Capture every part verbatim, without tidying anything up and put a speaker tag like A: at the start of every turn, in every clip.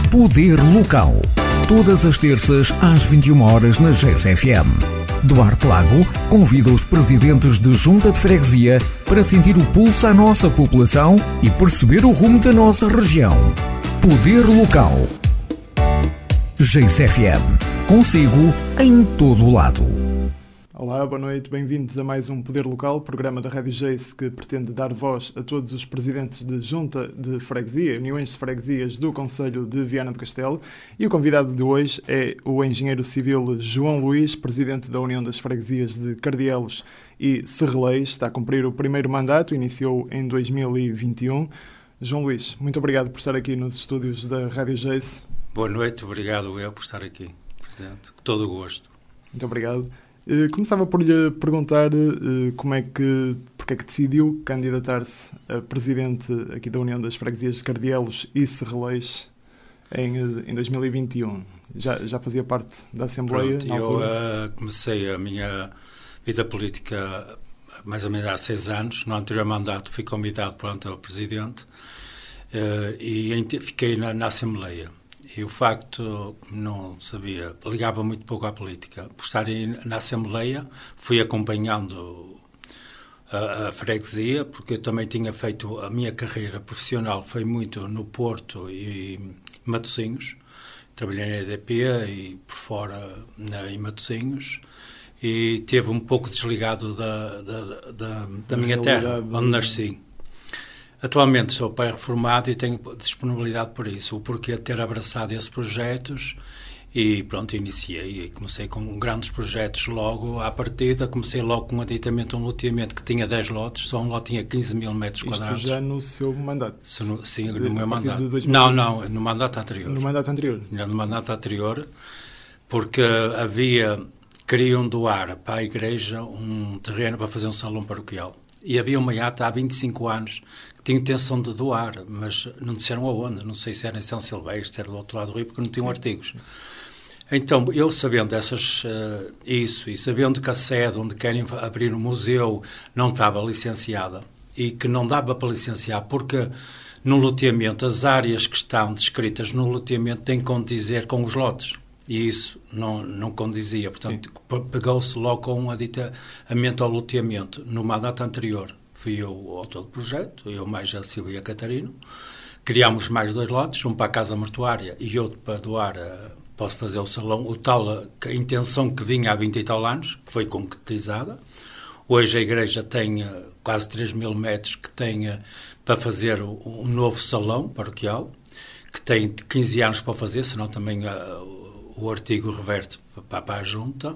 A: Poder Local. Todas as terças às vinte e uma horas na G C F M. Duarte Lago convida os presidentes de Junta de Freguesia para sentir o pulso à nossa população e perceber o rumo da nossa região. Poder Local. G C F M. Consigo em todo o lado.
B: Olá, boa noite, bem-vindos a mais um Poder Local, programa da Rádio Jace que pretende dar voz a todos os presidentes de Junta de Freguesia, Uniões de Freguesias do Concelho de Viana do Castelo. E o convidado de hoje é o engenheiro civil João Luís, presidente da União das Freguesias de Cardielos e Serreleis. Está a cumprir o primeiro mandato, iniciou em dois mil e vinte e um. João Luís, muito obrigado por estar aqui nos estúdios da Rádio Jace.
C: Boa noite, obrigado eu por estar aqui presente, com todo o gosto.
B: Muito obrigado. Começava por lhe perguntar uh, como é que, porque é que decidiu candidatar-se a presidente aqui da União das Freguesias de Cardielos e Serreleis em, em dois mil e vinte e um. Já, já fazia parte da Assembleia?
C: Pronto,
B: na altura?
C: Eu uh, comecei a minha vida política mais ou menos há seis anos. No anterior mandato fui convidado por António Presidente uh, e fiquei na, na Assembleia. E o facto, não sabia, ligava muito pouco à política. Por estar na Assembleia, fui acompanhando a, a freguesia, porque eu também tinha feito a minha carreira profissional, foi muito no Porto e Matosinhos. Trabalhei na E D P e por fora na, em Matosinhos. E teve um pouco desligado da, da, da, da minha terra, onde nasci. Atualmente sou pai reformado e tenho disponibilidade por isso, o porquê de ter abraçado esses projetos e pronto, iniciei e comecei com grandes projetos logo à partida, comecei logo com um aditamento, um loteamento que tinha dez lotes, só um lote tinha quinze mil metros
B: Isto
C: quadrados.
B: Isto já no seu mandato?
C: No, sim, no de, meu mandato.
B: dois mil...
C: Não, não, no mandato anterior.
B: No mandato anterior?
C: No mandato anterior, porque havia, queriam doar para a igreja um terreno para fazer um salão paroquial. E havia uma ata há vinte e cinco anos que tinha intenção de doar, mas não disseram aonde. Não sei se era em São Silvestre, se era do outro lado do Rio, porque não tinham Sim. artigos. Então, eu sabendo dessas, uh, isso, e sabendo que a sede onde querem abrir um museu não estava licenciada e que não dava para licenciar, porque no loteamento, as áreas que estão descritas no loteamento têm que condizer com os lotes. E isso não, não condizia. Portanto, Sim. pegou-se logo com um aditamento ao loteamento. No mandato anterior, fui eu o autor do projeto, eu mais a Silvia Catarino. Criámos mais dois lotes, um para a casa mortuária e outro para doar, a, posso fazer o salão, o tal, a, a intenção que vinha há vinte e tal anos, que foi concretizada. Hoje a igreja tem uh, quase três mil metros que tem uh, para fazer o, um novo salão paroquial, que tem quinze anos para fazer, senão também uh, o artigo reverte para a Junta.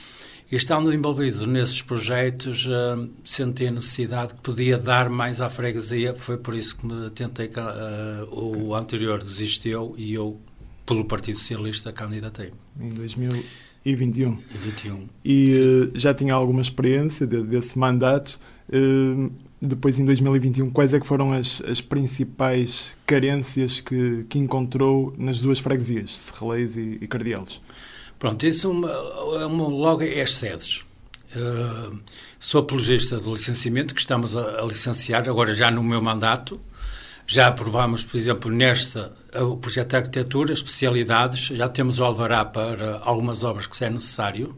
C: E estando envolvido nesses projetos, uh, senti a necessidade que podia dar mais à freguesia. Foi por isso que me tentei, uh, o anterior desistiu e eu, pelo Partido Socialista, candidatei.
B: Em dois mil e vinte e um.
C: E, vinte e, um.
B: e uh, já tinha alguma experiência de, desse mandato. Uh, depois, em dois mil e vinte e um, quais é que foram as, as principais carências que, que encontrou nas duas freguesias, Serreleis e, e Cardielos?
C: Pronto, isso uma, uma, logo é as sedes. Uh, sou apologista do licenciamento, que estamos a, a licenciar, agora já no meu mandato. Já aprovámos, por exemplo, nesta, o projeto de arquitetura, especialidades, já temos o alvará para algumas obras que se é necessário.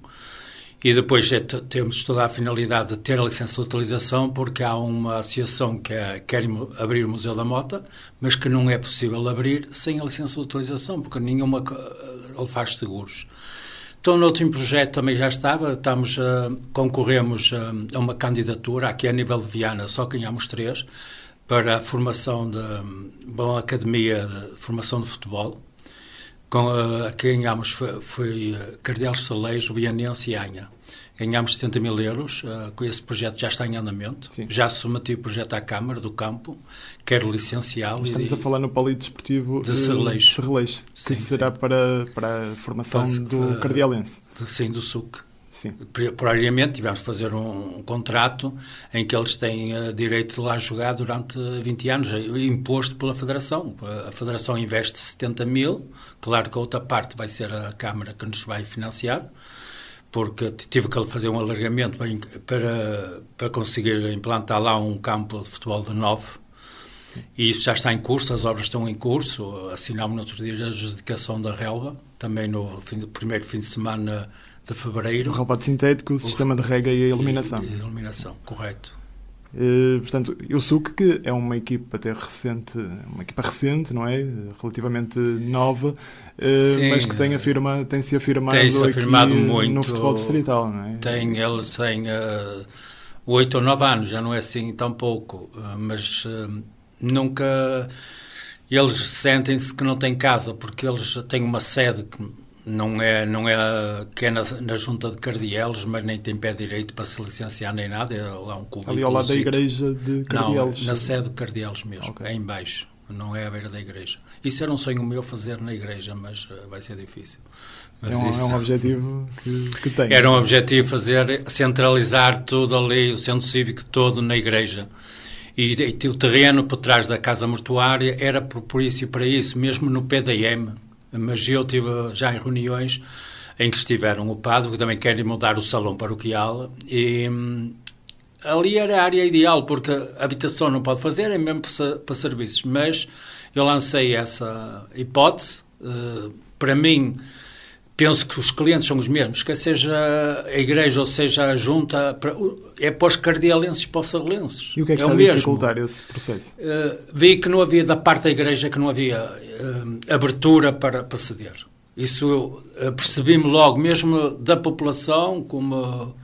C: E depois é, temos toda a finalidade de ter a licença de utilização, porque há uma associação que é, quer abrir o Museu da Mota, mas que não é possível abrir sem a licença de utilização, porque nenhuma ele faz seguros. Então, no outro projeto também já estava, estamos, uh, concorremos uh, a uma candidatura, aqui a nível de Viana, só ganhamos três, para a formação de uma academia de formação de futebol. Com, uh, que ganhámos foi, foi uh, Cardielos, Serreleis, Vianense e Anha. Ganhámos setenta mil euros, uh, com esse projeto já está em andamento. Sim. Já submeti o projeto à Câmara do Campo, quero licenciá-lo.
B: Estamos e, a falar no Polidesportivo
C: de Serreleis,
B: Serreleis que sim, será sim. Para, para a formação Posso, do uh, Cardielense.
C: Sim, do S U C.
B: Sim.
C: Propriamente tivemos de fazer um, um contrato em que eles têm uh, direito de lá jogar durante vinte anos, imposto pela Federação. A Federação investe setenta mil, claro que a outra parte vai ser a Câmara que nos vai financiar, porque tive que fazer um alargamento para, para, para conseguir implantar lá um campo de futebol de nove.
B: Sim.
C: E isso já está em curso, as obras estão em curso. Assinámos nos outros dias a adjudicação da relva, também no fim, primeiro fim de semana de fevereiro.
B: O relvado sintético, o, o sistema de rega e a iluminação.
C: E, e iluminação, correto.
B: Uh, portanto, eu suco que é uma equipa até recente, uma equipa recente, não é? Relativamente nova, uh,
C: Sim,
B: mas que tem, afirma, tem se afirmado,
C: tem -se afirmado
B: aqui
C: muito
B: no futebol distrital, não é?
C: Tem, eles têm uh, oito ou nove anos, já não é assim tão pouco, uh, mas uh, nunca eles sentem-se que não têm casa, porque eles têm uma sede que não é, não é que é na, na Junta de Cardielos, mas nem tem pé direito para se licenciar nem nada, é lá um clube.
B: Ali ao lado da igreja de Cardielos?
C: Não, na sede de Cardielos mesmo,
B: okay.
C: É em baixo, não é à beira da igreja. Isso era um sonho meu fazer na igreja, mas uh, vai ser difícil. Mas
B: é, um,
C: isso,
B: é um objetivo que, que tem.
C: Era um objetivo fazer, centralizar tudo ali, o centro cívico todo na igreja. E, e o terreno por trás da casa mortuária era por, por isso e para isso, mesmo no P D M. Mas eu estive já em reuniões em que estiveram o padre, que também querem mudar o salão paroquial, e hum, ali era a área ideal, porque a habitação não pode fazer, é mesmo para, para serviços, mas eu lancei essa hipótese. Uh, para mim, penso que os clientes são os mesmos, quer seja a igreja ou seja a junta, é para os cardielenses e para os salenses.
B: E o que é que
C: é
B: está a
C: mesmo.
B: dificultar esse processo?
C: Uh, vi que não havia, da parte da igreja, que não havia uh, abertura para, para ceder. Isso eu uh, percebi-me logo, mesmo da população, como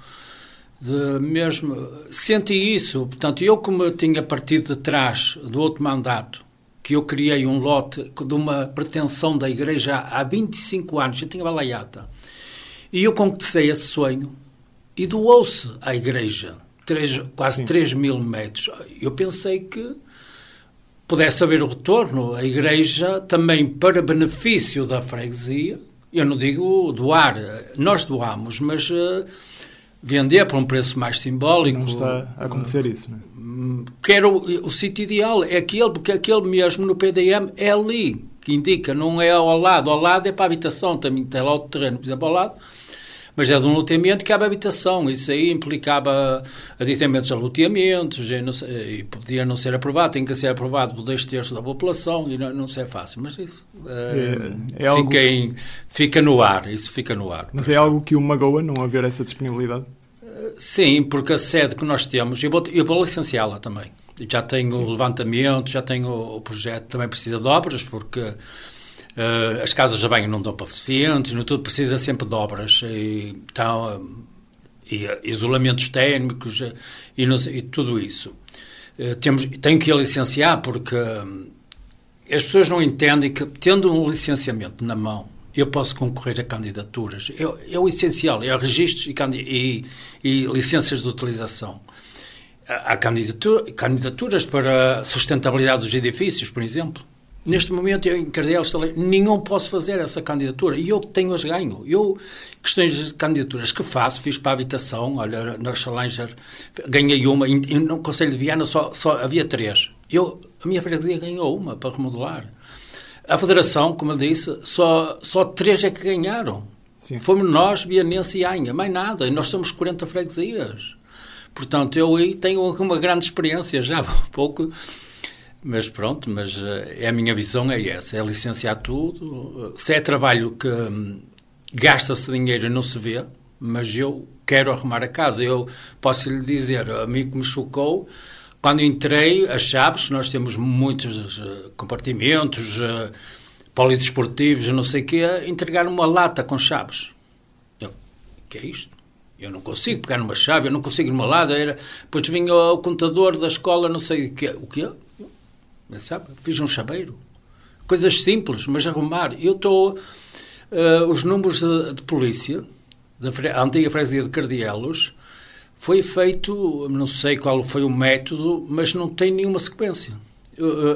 C: de, mesmo, senti isso. Portanto, eu como tinha partido de trás do outro mandato, que eu criei um lote de uma pretensão da igreja há vinte e cinco anos, já tinha balaiata, e eu concretizei esse sonho e doou-se à igreja três, quase Sim. três mil metros. Eu pensei que pudesse haver o retorno, a igreja também para benefício da freguesia. Eu não digo doar, nós doamos, mas uh, vender por um preço mais simbólico.
B: Não está a acontecer uh, isso, não é?
C: Quero o, o sítio ideal é aquele, porque aquele mesmo no P D M é ali, que indica, não é ao lado. Ao lado é para a habitação, também tem lá o terreno, por exemplo, ao lado, mas é de um loteamento que cabe a habitação. Isso aí implicava aditamentos a loteamentos, e, não sei, e podia não ser aprovado, tem que ser aprovado por dois terços da população, e não, não sei, é fácil, mas isso é, é fica, algo... em, fica no ar, isso fica no ar.
B: Mas é algo que o magoa não haver essa disponibilidade?
C: Sim, porque a sede que nós temos, eu vou, eu vou licenciá-la também. Já tenho Sim. o levantamento, já tenho o projeto, também precisa de obras, porque uh, as casas de banho não dão para deficientes, não tudo precisa sempre de obras. E, então, uh, e uh, isolamentos térmicos uh, e, não, e tudo isso. Uh, temos, tenho que a licenciar porque uh, as pessoas não entendem que, tendo um licenciamento na mão, eu posso concorrer a candidaturas. É, é o essencial, é registros e, e, e licenças de utilização. Há candidatura, candidaturas para sustentabilidade dos edifícios, por exemplo. Sim. Neste momento, eu em Cardielos, nenhum posso fazer essa candidatura. E eu tenho-as ganho. Eu, questões de candidaturas que faço, fiz para a habitação, olha, na Challenger, ganhei uma, e no Conselho de Viana só, só havia três. Eu, a minha freguesia ganhou uma para remodelar. A Federação, como eu disse, só, só três é que ganharam. Sim. Fomos nós, Vianense e Anha, mais nada. E nós somos quarenta freguesias. Portanto, eu aí tenho uma grande experiência já, um pouco. Mas pronto, mas é a minha visão é essa, é licenciar tudo. Se é trabalho que hum, gasta-se dinheiro e não se vê, mas eu quero arrumar a casa. Eu posso lhe dizer, a mim que me chocou, quando entrei, as chaves, nós temos muitos uh, compartimentos, uh, polidesportivos, não sei o quê, entregaram uma lata com chaves. Eu, o que é isto? Eu não consigo pegar numa chave, eu não consigo ir numa lata. Era, depois vinha o contador da escola, não sei o quê. O quê? Mas, sabe, fiz um chaveiro. Coisas simples, mas arrumar. Eu estou... Uh, os números de, de polícia, da a antiga freguesia de Cardielos, foi feito, não sei qual foi o método, mas não tem nenhuma sequência. Eu,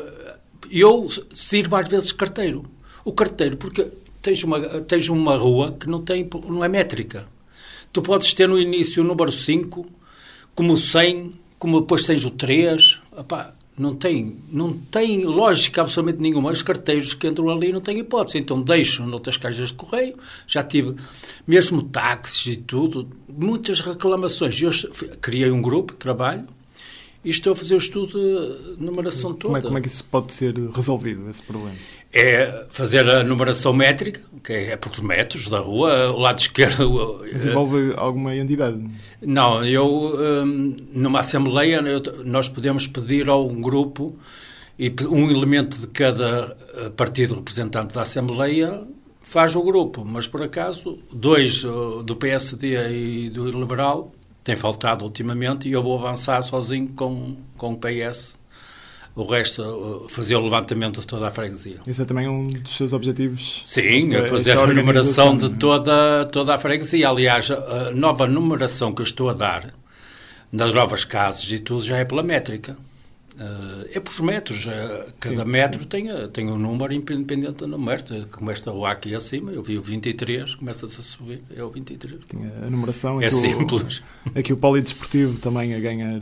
C: eu sirvo às vezes carteiro. O carteiro, porque tens uma, tens uma rua que não, tem, não é métrica. Tu podes ter no início o número cinco, como o cem, como depois tens o três. Epá, não tem, não tem lógica absolutamente nenhuma. Os carteiros que entram ali não têm hipótese. Então deixam noutras caixas de correio. Já tive mesmo táxis e tudo, muitas reclamações. Eu criei um grupo de trabalho e estou a fazer o estudo de numeração toda.
B: Como é, como é que isso pode ser resolvido, esse problema?
C: É fazer a numeração métrica, que é por metros da rua, o lado esquerdo...
B: Desenvolve alguma entidade?
C: Não, eu, numa assembleia, nós podemos pedir a um grupo e um elemento de cada partido representante da assembleia faz o grupo, mas por acaso dois do P S D e do Liberal têm faltado ultimamente e eu vou avançar sozinho com, com o P S. O resto, fazer o levantamento de toda a freguesia.
B: Isso é também um dos seus objetivos?
C: Sim, esta, fazer a numeração de toda, toda a freguesia. Aliás, a nova numeração que eu estou a dar nas novas casas e tudo já é pela métrica. É por metros. Cada sim, metro sim. Tem, tem um número independente do número. Como esta rua aqui acima, eu vi o vinte e três, começa-se a subir, é o vinte e três.
B: Tinha a numeração.
C: É simples.
B: O, aqui o polidesportivo também a ganhar...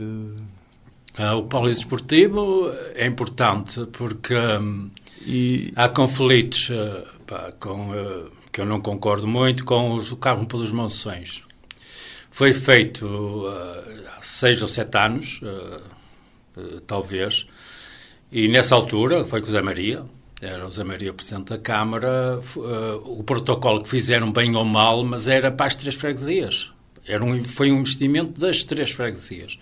C: Uh, o polidesportivo é importante porque um,
B: e...
C: há conflitos uh, pá, com, uh, que eu não concordo muito com os, o Campo dos Monções. Foi feito uh, há seis ou sete anos, uh, uh, talvez, e nessa altura foi com o Zé Maria, era o Zé Maria o Presidente da Câmara, uh, o protocolo que fizeram bem ou mal, mas era para as três freguesias. Era um, foi um investimento das três freguesias.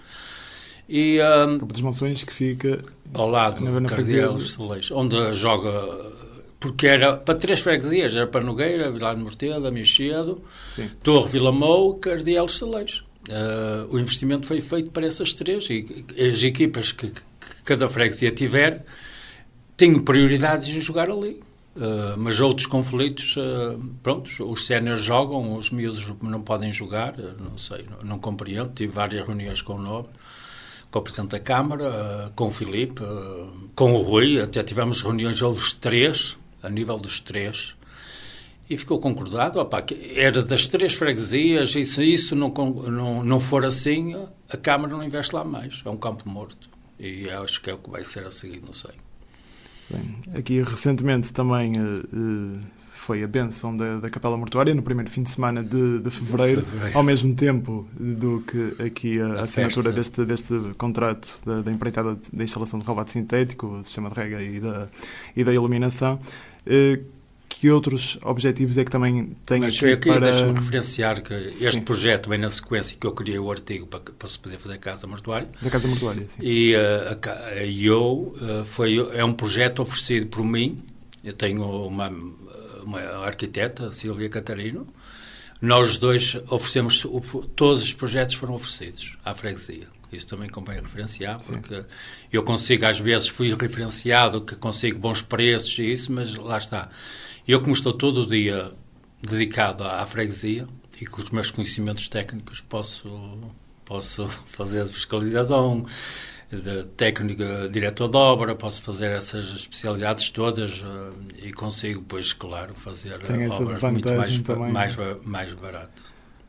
C: E, um,
B: Campo das Monções, que fica
C: ao lado de Cardeais Celeiros, onde joga, porque era para três freguesias, era para Nogueira, Vilar de Morteda, Michedo, Torre Vilamou, Cardeais Celeiros. Uh, o investimento foi feito para essas três e as equipas que, que cada freguesia tiver têm prioridades em jogar ali. Uh, mas outros conflitos, uh, pronto, os séniores jogam, os miúdos não podem jogar, não sei, não, não compreendo, tive várias reuniões com o Nobre, com o Presidente da Câmara, com o Filipe, com o Rui, até tivemos reuniões dos três, a nível dos três, e ficou concordado, opa, que era das três freguesias, e se isso não, não, não for assim, a Câmara não investe lá mais, é um campo morto, e acho que é o que vai ser a seguir, não sei.
B: Bem, aqui recentemente também... Uh, uh... foi a bênção da, da Capela Mortuária no primeiro fim de semana de, de fevereiro, fevereiro, ao mesmo tempo do que aqui a, a assinatura deste, deste contrato da, da empreitada da instalação de relvado sintético, o sistema de rega e da, e da iluminação. Eh, que outros objetivos é que também tem
C: Mas
B: aqui,
C: aqui
B: para...
C: Deixa-me referenciar que este sim. projeto vem na sequência que eu criei o artigo para, para se poder fazer a Casa Mortuária.
B: Da Casa Mortuária, sim.
C: E uh, a, a eu, uh, foi, é um projeto oferecido por mim, eu tenho uma... uma arquiteta, Silvia Catarino, nós dois oferecemos, todos os projetos foram oferecidos à freguesia. Isso também convém referenciar, porque sim. eu consigo, às vezes fui referenciado que consigo bons preços e isso, mas lá está. Eu, como estou todo o dia dedicado à, à freguesia e com os meus conhecimentos técnicos posso, posso fazer fiscalização, de técnico, diretor de obra, posso fazer essas especialidades todas uh, e consigo, pois, claro, fazer obras muito mais, também, mais, mais barato.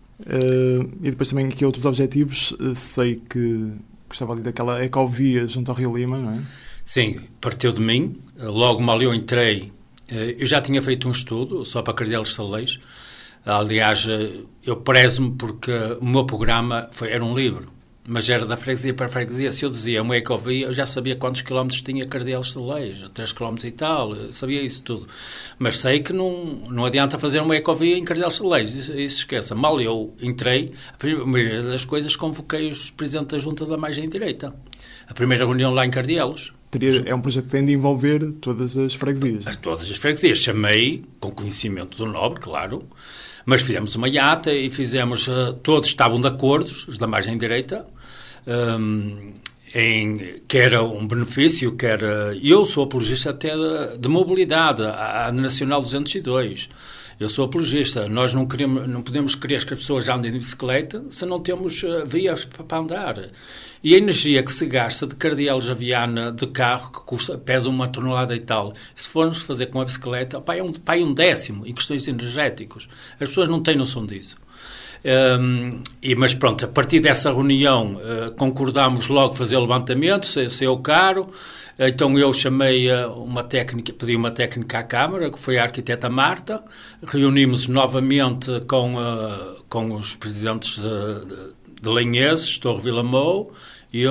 B: Uh, e depois também aqui outros objetivos, uh, sei que gostava ali daquela ecovia junto ao Rio Lima, não é?
C: Sim, partiu de mim, logo mal eu entrei, uh, eu já tinha feito um estudo, só para Cardeais Celeiros, aliás, uh, eu prezo-me porque o meu programa foi, era um livro, mas era da freguesia para a freguesia. Se eu dizia uma ecovia, eu já sabia quantos quilómetros tinha Cardeais Celeiros, três quilómetros e tal, eu sabia isso tudo. Mas sei que não, não adianta fazer uma ecovia em Cardeais Celeiros, isso, isso esqueça. Mal eu entrei, a primeira das coisas, convoquei os presidentes da Junta da Margem Direita. A primeira reunião lá em Cardeais.
B: É um projeto que tem de envolver todas as freguesias.
C: Todas as freguesias. Chamei, com conhecimento do Nobre, claro, mas fizemos uma ata e fizemos, uh, todos estavam de acordo, os da margem direita, um, em, que era um benefício, que era... Eu sou apologista até de, de mobilidade, a, a Nacional duzentos e dois. Eu sou apologista. Nós não, queremos, não podemos querer que as pessoas andem de bicicleta se não temos uh, vias para, para andar. E a energia que se gasta de Cardeais a Viana de carro, que custa, pesa uma tonelada e tal, se formos fazer com a bicicleta, pá, é, um, pá, é um décimo em questões energéticas. As pessoas não têm noção disso. Um, e, mas pronto, a partir dessa reunião uh, concordámos logo fazer o levantamento, se, se é o caro. Então eu chamei uma técnica, pedi uma técnica à Câmara, que foi a arquiteta Marta, reunimos novamente com, uh, com os presidentes de, de, de Linhenses, Torre Vilamou, e eu,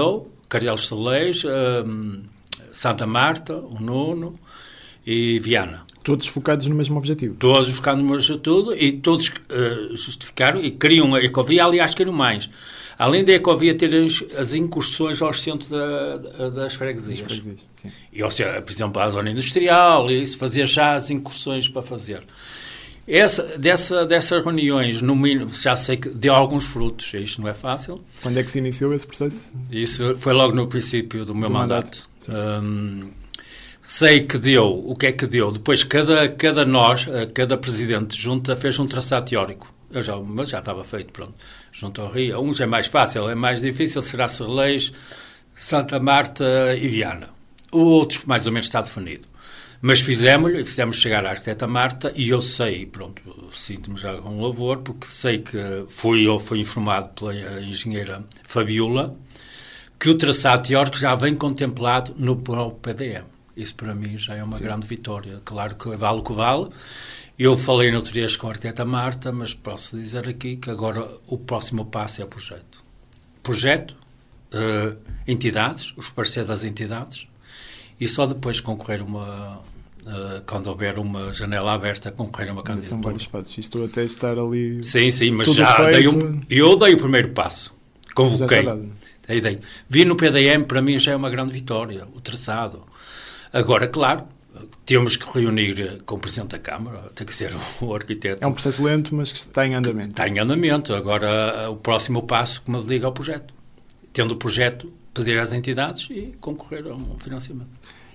C: Cardeal-Saleis, uh, Santa Marta, o Nuno e Viana.
B: Todos focados no mesmo objetivo.
C: Todos focados no mesmo tudo e todos uh, justificaram e queriam a Ecovia, aliás, queriam mais. Além da Ecovia ter as, as incursões ao centro da, da, das freguesias. Das freguesias, sim. E, ou seja, por exemplo, a zona industrial, e isso fazia já as incursões para fazer. Essa, dessa, dessas reuniões, no mínimo, já sei que deu alguns frutos, isto não é fácil.
B: Quando é que se iniciou esse processo?
C: Isso foi logo no princípio do meu do mandato. mandato. Hum, sei que deu, o que é que deu? Depois, cada, cada nós, cada presidente de junta fez um traçado teórico. Eu já, mas já estava feito, pronto. Junto ao Rio. Uns é mais fácil, é mais difícil, será Serleis, Santa Marta e Viana. O outro, mais ou menos, está definido. Mas fizemos-lhe, fizemos chegar à arquiteta Marta e eu sei, pronto, sinto-me já com louvor, porque sei que fui, eu fui informado pela engenheira Fabiola que o traçado teórico já vem contemplado no P D M. Isso para mim já é uma Sim. grande vitória. Claro que vale o que vale. Eu falei no outro dia com a arquiteta Marta, mas posso dizer aqui que agora o próximo passo é o projeto. Projeto, uh, entidades, os parceiros das entidades, e só depois concorrer uma, uh, quando houver uma janela aberta, concorrer a uma candidatura.
B: São vários passos. Isto até estar ali.
C: Sim, sim, mas já dei um, eu dei o primeiro passo. Convoquei. Dei, dei. Vi no P D M, para mim já é uma grande vitória, o traçado. Agora, claro, temos que reunir com o Presidente da Câmara, tem que ser o arquiteto.
B: É um processo lento, mas que está em andamento.
C: Está em andamento. Agora, o próximo passo que me liga ao projeto. Tendo o projeto, pedir às entidades e concorrer a um financiamento.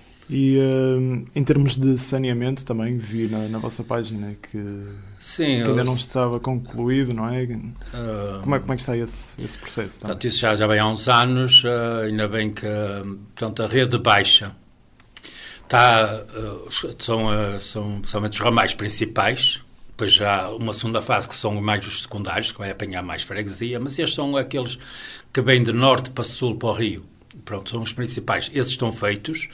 B: E uh, em termos de saneamento também vi na, na vossa página que,
C: Sim,
B: que ainda
C: eu,
B: não estava concluído, não é?
C: Uh,
B: como é? Como é que está esse, esse processo?
C: Portanto, isso já, já vem há uns anos, uh, ainda bem que portanto, a rede baixa está, uh, são, uh, são somente os ramais principais, depois já há uma segunda fase que são mais os secundários, que vai apanhar mais freguesia, mas estes são aqueles que vêm de norte para sul para o Rio. Pronto, são os principais. Esses estão feitos.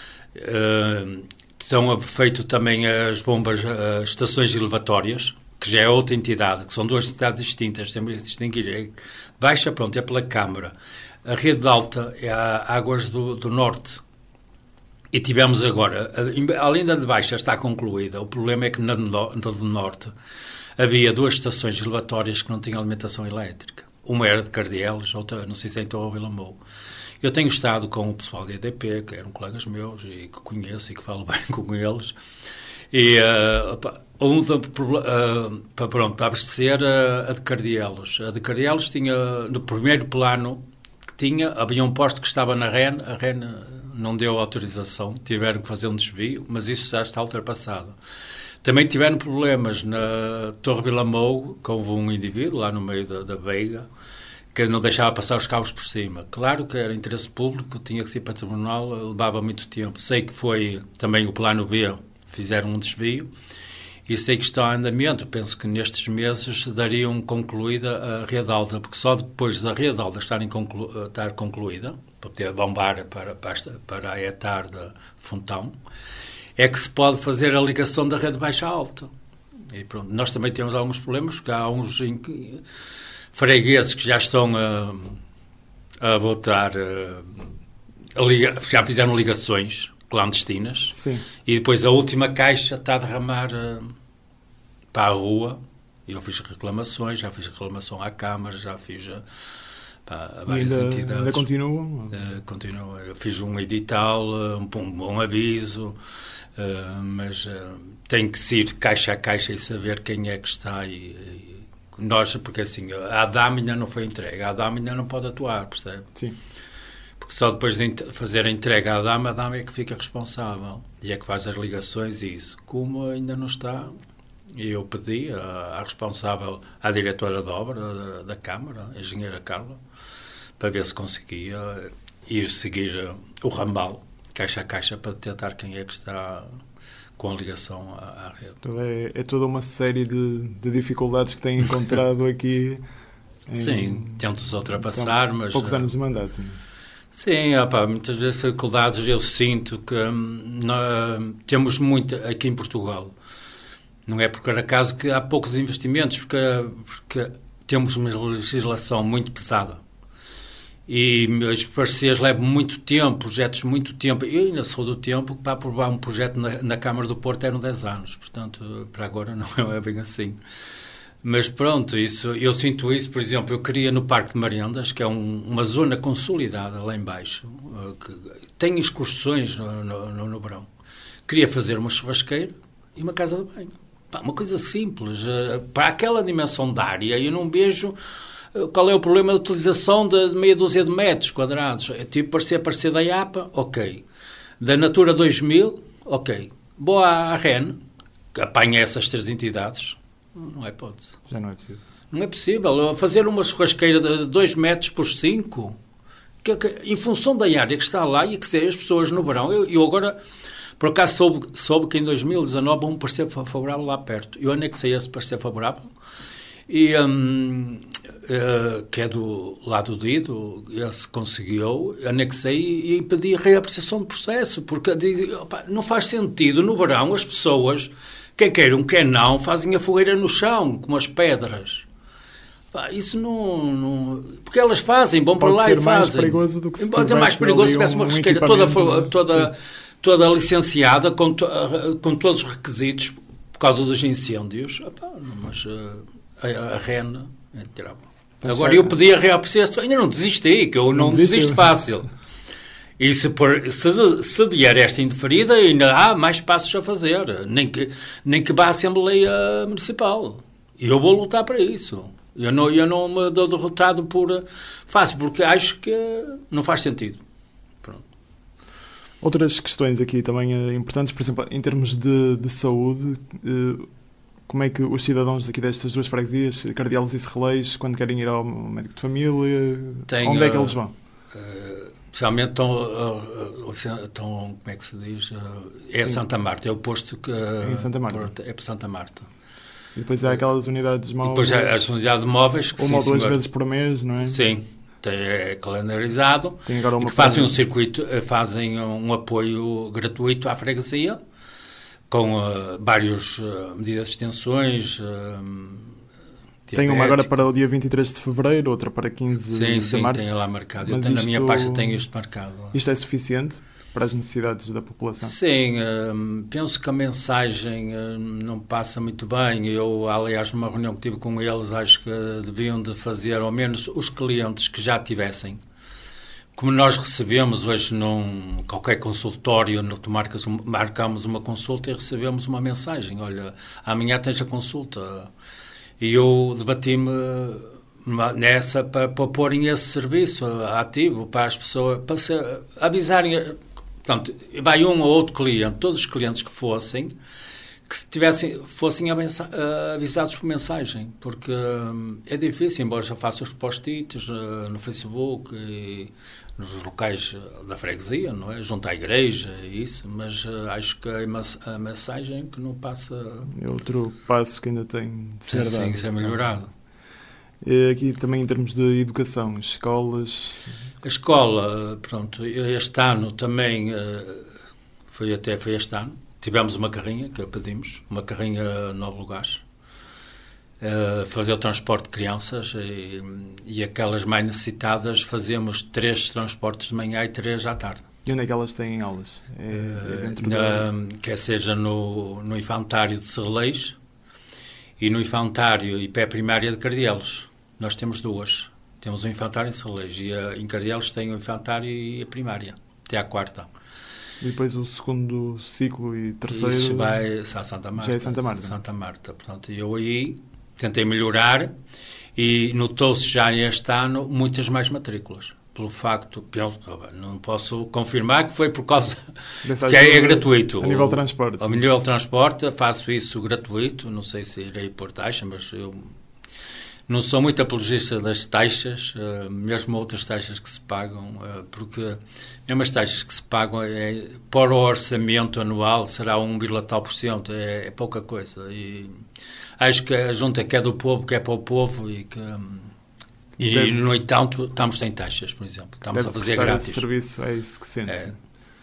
C: Uh, estão feito também as bombas, as estações elevatórias, que já é outra entidade, que são duas entidades distintas, temos que distinguir. Baixa, pronto, é pela Câmara. A rede de alta é a Águas do, do Norte. E tivemos agora, além da de baixa está concluída, o problema é que na do Norte havia duas estações elevatórias que não tinham alimentação elétrica. Uma era de Cardielos, outra, não sei se é em Torre Vilamou. Eu tenho estado com o pessoal da E D P, que eram colegas meus e que conheço e que falo bem com eles, e uh, um, uh, para, pronto, para abastecer a, a de Cardielos. A de Cardielos tinha, no primeiro plano que tinha, havia um posto que estava na R E N, a R E N não deu autorização, tiveram que fazer um desvio, mas isso já está ultrapassado. Também tiveram problemas na Torre Vilamou, que houve um indivíduo lá no meio da, da Veiga, que não deixava passar os cabos por cima. Claro que era interesse público, tinha que ser para o tribunal, levava muito tempo. Sei que foi também o plano B, fizeram um desvio, e sei que está em andamento. Penso que nestes meses dariam concluída a rede alta, porque só depois da rede alta estar, conclu- estar concluída, para poder bombar para, para a etar de Fontão, é que se pode fazer a ligação da rede baixa-alta. E pronto, nós também temos alguns problemas, porque há uns fregueses que já estão a, a voltar, a, a liga, já fizeram ligações clandestinas.
B: Sim.
C: E depois a última caixa está a derramar uh, para a rua. Eu fiz reclamações, já fiz reclamação à Câmara, já fiz uh, para a várias
B: ainda,
C: entidades.
B: Ainda continuam?
C: Uh, continua. Eu fiz um edital, uh, um, um, um aviso, uh, mas uh, tem que se ir caixa a caixa e saber quem é que está e, e nós, porque assim, a ADAM ainda não foi entregue, a ADAM ainda não pode atuar, percebe?
B: Sim.
C: Porque só depois de fazer a entrega à dama, a dama é que fica responsável e é que faz as ligações e isso. Como ainda não está, eu pedi à, à responsável, à diretora de obra da, da Câmara, a engenheira Carla, para ver se conseguia ir seguir o ramal, caixa a caixa, para tentar quem é que está com a ligação à, à rede.
B: Então é, é toda uma série de, de dificuldades que tem encontrado aqui. Em,
C: Sim, tento-os ultrapassar,
B: então,
C: mas...
B: poucos anos de mandato.
C: Sim, opa, muitas vezes dificuldades eu sinto que hum, nós, temos muito aqui em Portugal. Não é por acaso que há poucos investimentos, porque, porque temos uma legislação muito pesada. E as parcerias levam muito tempo, projetos muito tempo. Eu ainda sou do tempo que para aprovar um projeto na, na Câmara do Porto eram dez anos, portanto, para agora não é bem assim. Mas pronto, isso, eu sinto isso, por exemplo, eu queria no Parque de Marendas, que é um, uma zona consolidada lá em baixo, que tem excursões no, no, no verão. Queria fazer uma churrasqueira e uma casa de banho. Pá, uma coisa simples. Para aquela dimensão de área, eu não vejo qual é o problema da utilização de meia dúzia de metros quadrados. É tipo parecer, parecer da I A P A, ok. Da Natura dois mil, ok. Boa à R E N, que apanha essas três entidades. Não é hipótese.
B: Já não é possível.
C: Não é possível. Fazer uma churrasqueira de dois metros por cinco, que, que, em função da área que está lá e que ser as pessoas no verão. Eu, eu agora, por acaso, soube, soube que em dois mil e dezanove um parecer favorável lá perto. Eu anexei esse parecer favorável, e, um, uh, que é do lado do Ido, esse conseguiu, anexei e, e pedi a reapreciação do processo, porque digo, opa, não faz sentido no verão as pessoas... Quem quer um, quem não, fazem a fogueira no chão, com as pedras. Pá, isso não, não... Porque elas fazem, vão para lá e fazem. Pode ser mais perigoso do que se tivesse
B: mais
C: perigoso se tivesse uma
B: um
C: churrasqueira toda, toda, toda licenciada, com, to, com todos os requisitos, por causa dos incêndios. Epá, mas uh, a, a R E N é tirável. Agora, certo. Eu pedi a reapreciação, ainda não desisti, que eu não, não desisto fácil. E se, por, se, se vier esta indeferida, ainda há mais passos a fazer. Nem que, nem que vá à Assembleia Municipal. E eu vou lutar para isso. Eu não, eu não me dou derrotado por fácil, porque acho que não faz sentido. Pronto.
B: Outras questões aqui também importantes, por exemplo, em termos de, de saúde, como é que os cidadãos aqui destas duas freguesias, Cardelos e Serrelês, quando querem ir ao médico de família, Tem, onde é que eles vão?
C: Uh, Especialmente estão, uh, uh, estão, como é que se diz? Uh, é Santa Marta, é o posto que... Uh,
B: em Santa Marta.
C: Porto, é para Santa Marta.
B: E depois há aquelas unidades móveis...
C: E depois há as unidades móveis... Que,
B: uma
C: sim,
B: ou duas
C: senhor.
B: vezes por mês, não é?
C: Sim, tem, é calendarizado.
B: Tem agora uma
C: e que fazem um circuito, fazem um apoio gratuito à freguesia, com uh, várias uh, medidas de extensões... Uh,
B: Tem uma agora para o dia vinte e três de fevereiro, outra para quinze
C: sim,
B: de
C: sim,
B: março.
C: Sim, tenho lá marcado.
B: Mas
C: eu tenho,
B: isto,
C: na minha pasta tenho isto marcado.
B: Isto é suficiente para as necessidades da população?
C: Sim, hum, penso que a mensagem hum, não passa muito bem. Eu, aliás, numa reunião que tive com eles, acho que deviam de fazer, ao menos os clientes que já tivessem. Como nós recebemos hoje num qualquer consultório, no que marcas, marcamos uma consulta e recebemos uma mensagem. Olha, amanhã tens a consulta... E eu debati-me nessa para, para porem esse serviço ativo para as pessoas, para se avisarem. Portanto, vai um ou outro cliente, todos os clientes que fossem, que se tivessem, fossem avisados por mensagem, porque hum, é difícil, embora já faça os post-its uh, no Facebook e nos locais da freguesia, não é? Junto à igreja e isso, mas uh, acho que a, a mensagem que não passa...
B: É outro passo que ainda tem de ser
C: dado. Sim, que ser melhorado.
B: E aqui também em termos de educação, escolas...
C: A escola, pronto, este ano também, uh, foi até foi este ano, tivemos uma carrinha que pedimos, uma carrinha nove lugares, uh, fazer o transporte de crianças e, e aquelas mais necessitadas fazemos três transportes de manhã e três à tarde.
B: E onde é que elas têm aulas? É, é dentro
C: uh, na,
B: da...
C: Quer seja no, no infantário de Serrelês e no infantário e pré-primária de Cardelos. Nós temos duas. Temos o infantário em Serrelês e a, em Cardelos tem o infantário e a primária, até à quarta.
B: E depois o segundo ciclo e terceiro...
C: Isso vai a Santa Marta.
B: Já é Santa Marta.
C: Santa Marta. Portanto, eu aí tentei melhorar e notou-se já este ano muitas mais matrículas. Pelo facto, penso, não posso confirmar que foi por causa Dessa que é, é gratuito.
B: A nível de transporte.
C: A nível de transporte, faço isso gratuito. Não sei se irei pôr taxa, mas eu... Não sou muito apologista das taxas, uh, mesmo outras taxas que se pagam, uh, porque mesmo as taxas que se pagam é, para o orçamento anual será um vírgula tal por cento, é, é pouca coisa. E acho que a junta que é do povo, que é para o povo e que... Um, e, Deve, no entanto, estamos sem taxas, por exemplo. Estamos a fazer grátis.
B: Esse serviço, é isso que sente.
C: É.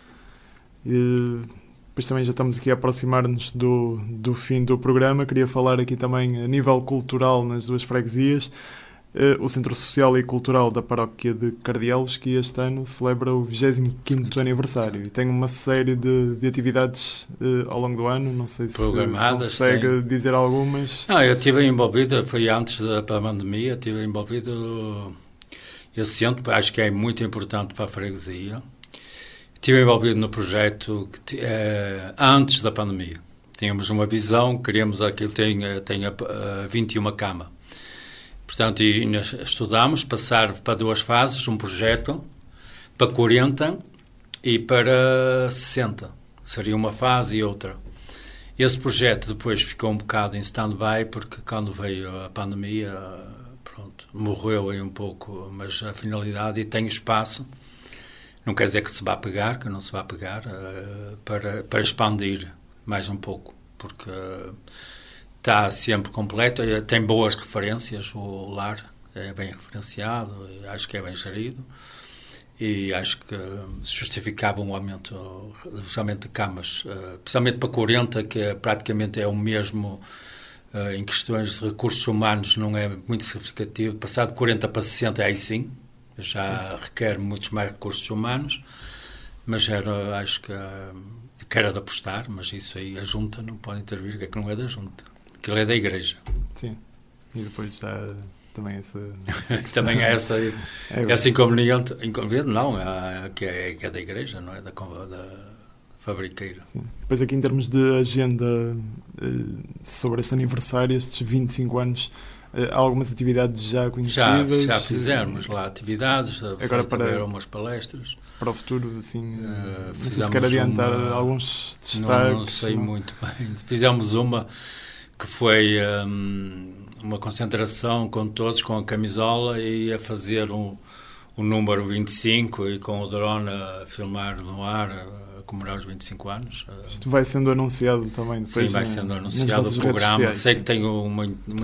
B: E... Depois também já estamos aqui a aproximar-nos do, do fim do programa. Queria falar aqui também a nível cultural nas duas freguesias. uh, o Centro Social e Cultural da Paróquia de Cardielos, que este ano celebra o vigésimo quinto aniversário. Sim. E tem uma série de, de atividades uh, ao longo do ano, não sei se, se consegue tem. dizer algumas.
C: Não, eu estive envolvido, foi antes da pandemia, estive envolvido, esse centro, acho que é muito importante para a freguesia. Estive envolvido no projeto que, eh, antes da pandemia. Tínhamos uma visão, queríamos aquilo, tem, tem uh, vinte e uma camas. Portanto, e nós estudámos passar para duas fases, um projeto para quarenta e para sessenta. Seria uma fase e outra. Esse projeto depois ficou um bocado em stand-by, porque quando veio a pandemia, pronto, morreu aí um pouco, mas a finalidade, e tem espaço, não quer dizer que se vá pegar, que não se vá pegar, uh, para, para expandir mais um pouco, porque uh, está sempre completo, tem boas referências, o lar é bem referenciado, acho que é bem gerido, e acho que se justificava um aumento, especialmente de camas, uh, especialmente para quarenta, que é, praticamente é o mesmo, uh, em questões de recursos humanos não é muito significativo, passar de quarenta para sessenta, aí sim, já sim. requer muitos mais recursos humanos, mas era, acho que, que era de apostar, mas isso aí a Junta não pode intervir, que é que não é da Junta, aquilo é da Igreja.
B: Sim, e depois já também essa...
C: essa também é essa, é essa inconveniente, inconveniente não, é, que, é, que é da Igreja, não é da, da fabriqueira.
B: Sim. Depois aqui em termos de agenda sobre este aniversário, estes vinte e cinco anos, há algumas atividades já conhecidas?
C: Já, já fizemos lá atividades, agora para umas palestras.
B: Para o futuro, assim, uh, não sei se quer adiantar uma, alguns destaques.
C: Não, não sei não. muito bem. Fizemos uma que foi um, uma concentração com todos, com a camisola, e a fazer um, um número vinte e cinco e com o drone a filmar no ar, a comemorar os vinte e cinco anos.
B: Isto vai sendo anunciado também depois?
C: Sim, vai sendo anunciado o programa. Sei que tenho uma, uma,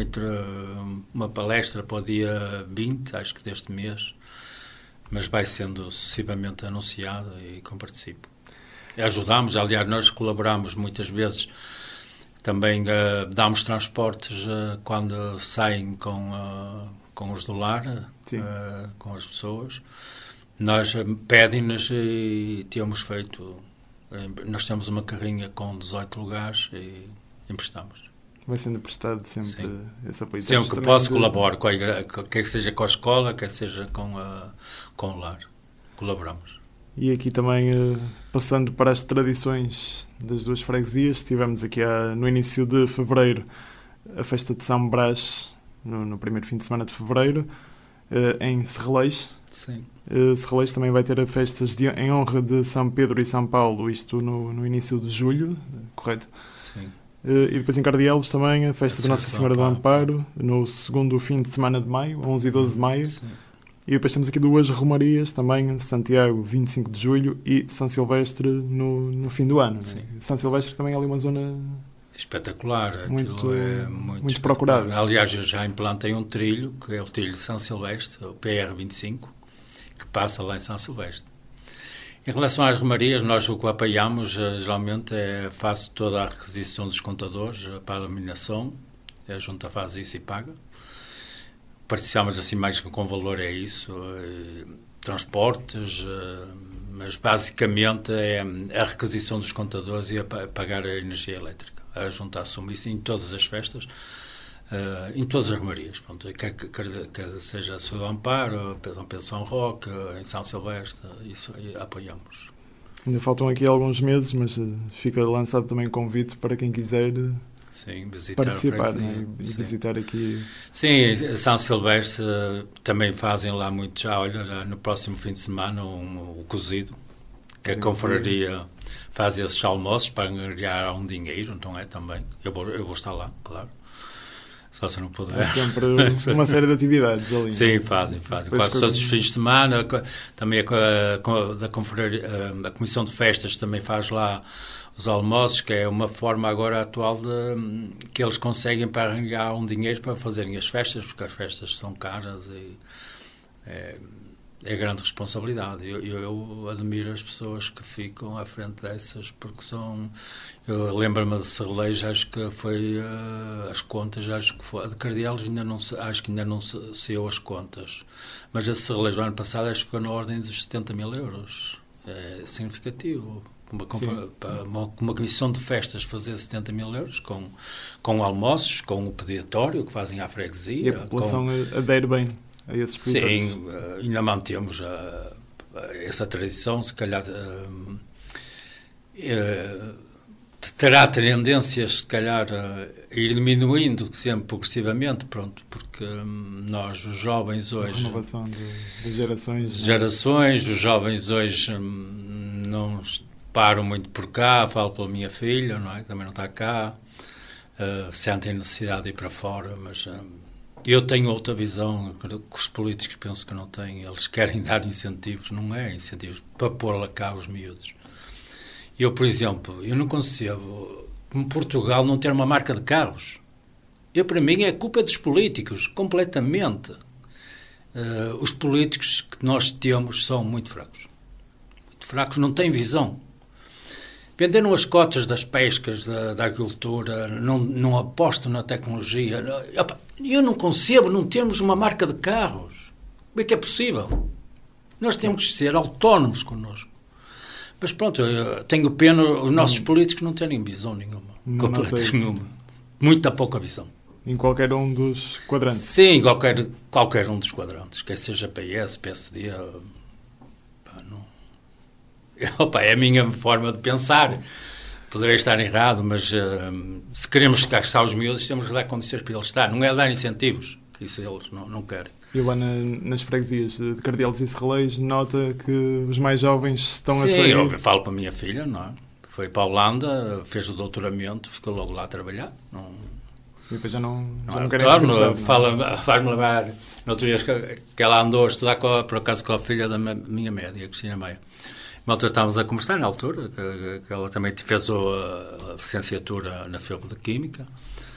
C: uma palestra para o dia vinte, acho que deste mês, mas vai sendo sucessivamente anunciado e comparticipo. Ajudamos, aliás, nós colaboramos muitas vezes, também uh, damos transportes uh, quando saem com, uh, com os do lar, uh, com as pessoas. Nós uh, pedem-nos e temos feito, uh, nós temos uma carrinha com dezoito lugares e emprestamos.
B: Vai sendo prestado sempre Sim. esse apoio.
C: Sempre que posso, de... colaboro, com a igreja, quer seja com a escola, quer seja com, a, com o lar. Colaboramos.
B: E aqui também, passando para as tradições das duas freguesias, tivemos aqui no início de fevereiro a festa de São Brás, no, no primeiro fim de semana de fevereiro, em Serrelês.
C: Sim.
B: Serrelês também vai ter festas de, em honra de São Pedro e São Paulo, isto no, no início de julho, correto?
C: Sim.
B: E depois em Cardielos também a festa de Nossa Senhora do Amparo, no segundo fim de semana de maio, onze e doze de maio.
C: Sim.
B: E depois temos aqui duas romarias também, Santiago, vinte e cinco de julho, e São Silvestre no, no fim do ano. Né? São Silvestre também é ali uma zona
C: espetacular,
B: muito,
C: é muito,
B: muito procurada.
C: Aliás, eu já implantei um trilho, que é o trilho de São Silvestre, o P R vinte e cinco, que passa lá em São Silvestre. Em relação às romarias, nós o que apoiamos, geralmente, é faço toda a requisição dos contadores para a iluminação, a Junta faz isso e paga. Participamos assim mais que com valor, é isso, é, transportes, é, mas basicamente é a requisição dos contadores e a pagar a energia elétrica. A Junta assume isso em todas as festas, é, em todas as romarias, pronto, quer, quer, quer seja a Senhora do Amparo, a São Roque, em São Silvestre, isso apoiamos.
B: Ainda faltam aqui alguns meses, mas fica lançado também convite para quem quiser...
C: Sim, visitar
B: participar, né? E Sim. visitar aqui.
C: Sim, São Silvestre também fazem lá muito, já olha, no próximo fim de semana um, um cozido, que fazem a confraria faz esses almoços para ganhar um dinheiro, não é? Também, eu vou, eu vou estar lá, claro, só se não puder.
B: É sempre uma série de atividades ali.
C: Sim, né? fazem, fazem, Depois quase todos os fins de semana, também a, a, da confraria, a, a Comissão de Festas também faz lá os almoços, que é uma forma agora atual de, que eles conseguem para arranjar um dinheiro para fazerem as festas, porque as festas são caras e é, é grande responsabilidade. Eu, eu, eu admiro as pessoas que ficam à frente dessas, porque são... Eu lembro-me de Cerleis, acho que foi uh, as contas, acho que foi... A de Cardeais ainda não, acho que ainda não saiu as contas. Mas a de Cerleis do ano passado acho que ficou na ordem dos setenta mil euros. É significativo. Uma, uma, uma comissão de festas fazer setenta mil euros com, com almoços, com o pediatório que fazem à freguesia.
B: E a população com... adere bem a esses pediatórios?
C: Sim, ainda mantemos a, a, essa tradição, se calhar uh, uh, terá tendências, se calhar, a ir diminuindo sempre progressivamente, pronto, porque um, nós, os jovens hoje...
B: A renovação de, de gerações.
C: Gerações, os jovens hoje um, não param muito por cá, falo pela minha filha, não é? Que também não está cá, uh, sentem necessidade de ir para fora, mas uh, eu tenho outra visão que os políticos penso que não têm. Eles querem dar incentivos, não é incentivos para pôr lá cá os miúdos. Eu, por exemplo, eu não concebo como Portugal não ter uma marca de carros. Eu, para mim, é culpa dos políticos, completamente. Uh, os políticos que nós temos são muito fracos. Muito fracos, não têm visão. Venderam as cotas das pescas, da, da agricultura, não, não apostam na tecnologia. Eu não concebo não termos uma marca de carros. Como é que é possível? Nós temos que ser autónomos connosco. Mas pronto, eu tenho pena os nossos políticos não terem visão nenhuma.
B: Não,
C: completa nenhuma. Muita pouca visão.
B: Em qualquer um dos quadrantes?
C: Sim, qualquer, qualquer um dos quadrantes. Quer seja P S, P S D... Pá, não... Opa, é a minha forma de pensar. Poderei estar errado, mas uh, se queremos gastar os miúdos, temos de dar condições para eles estar. Não é dar incentivos, que isso eles não, não querem.
B: E lá na, nas freguesias de Cardeais e Cerleis, nota que os mais jovens estão
C: Sim,
B: a sair...
C: Sim, eu falo para a minha filha, não é? Foi para a Holanda, fez o doutoramento, ficou logo lá a trabalhar. Não,
B: e depois já não,
C: não
B: já
C: é
B: não querem
C: retorno, fala, faz-me lembrar, no outro dia que, que ela andou a estudar, com a, por acaso, com a filha da minha média, a Cristina Meia. Uma altura estávamos a conversar, na altura, que, que ela também fez a, a licenciatura na F E U de Química,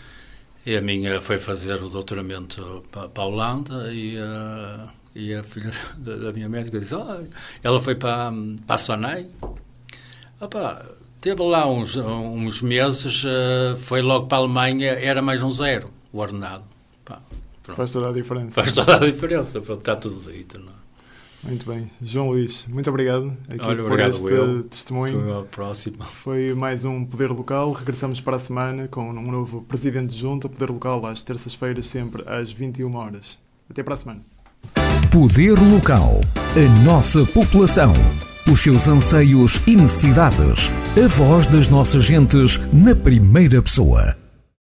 C: e a minha foi fazer o doutoramento para, para a Holanda, e, uh, e a filha da, da minha médica disse, oh, ela foi para, para a SONAI, opa, teve lá uns, uns meses, uh, foi logo para a Alemanha, era mais um zero, o ordenado. Pá,
B: faz toda a diferença.
C: Faz toda a diferença, para ficar tudo dito, não é?
B: Muito bem. João Luís, muito obrigado aqui
C: Olha,
B: por
C: obrigado
B: este
C: eu.
B: testemunho.
C: Até a próxima.
B: Foi mais um Poder Local. Regressamos para a semana com um novo Presidente de Junta. Poder Local às terças-feiras, sempre às vinte e uma horas. Até para a semana.
A: Poder Local. A nossa população. Os seus anseios e necessidades. A voz das nossas gentes na primeira pessoa.